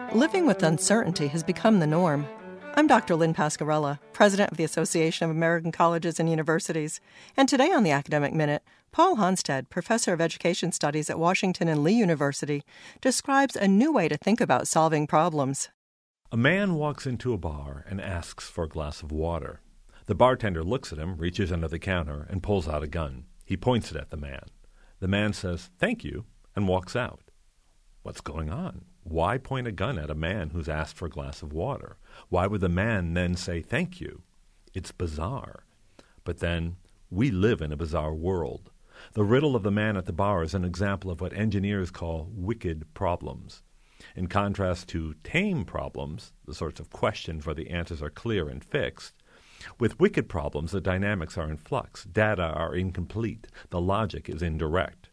Living with uncertainty has become the norm. I'm Dr. Lynn Pascarella, president of the Association of American Colleges and Universities. And today on the Academic Minute, Paul Honstead, professor of education studies at Washington and Lee University, describes a new way to think about solving problems. A man walks into a bar and asks for a glass of water. The bartender looks at him, reaches under the counter, and pulls out a gun. He points it at the man. The man says, "Thank you," and walks out. What's going on? Why point a gun at a man who's asked for a glass of water? Why would the man then say thank you? It's bizarre. But then, we live in a bizarre world. The riddle of the man at the bar is an example of what engineers call wicked problems. In contrast to tame problems, the sorts of questions where the answers are clear and fixed, with wicked problems the dynamics are in flux, data are incomplete, the logic is indirect.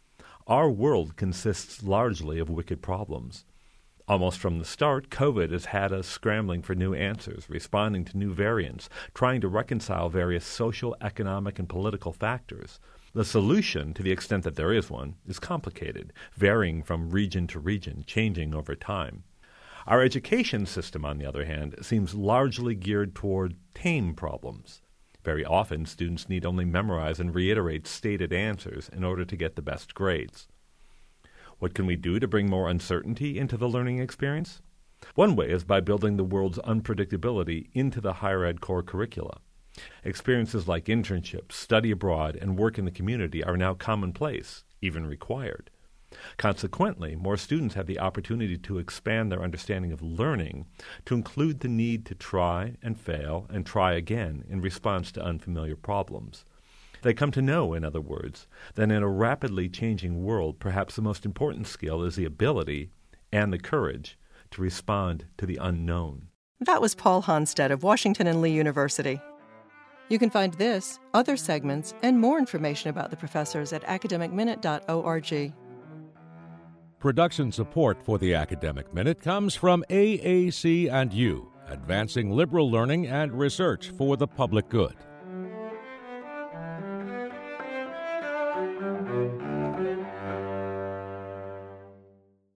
Our world consists largely of wicked problems. Almost from the start, COVID has had us scrambling for new answers, responding to new variants, trying to reconcile various social, economic, and political factors. The solution, to the extent that there is one, is complicated, varying from region to region, changing over time. Our education system, on the other hand, seems largely geared toward tame problems. Very often, students need only memorize and reiterate stated answers in order to get the best grades. What can we do to bring more uncertainty into the learning experience? One way is by building the world's unpredictability into the higher ed core curricula. Experiences like internships, study abroad, and work in the community are now commonplace, even required. Consequently, more students have the opportunity to expand their understanding of learning to include the need to try and fail and try again in response to unfamiliar problems. They come to know, in other words, that in a rapidly changing world, perhaps the most important skill is the ability and the courage to respond to the unknown. That was Paul Honstead of Washington and Lee University. You can find this, other segments, and more information about the professors at academicminute.org. Production support for the Academic Minute comes from AAC&U, advancing liberal learning and research for the public good.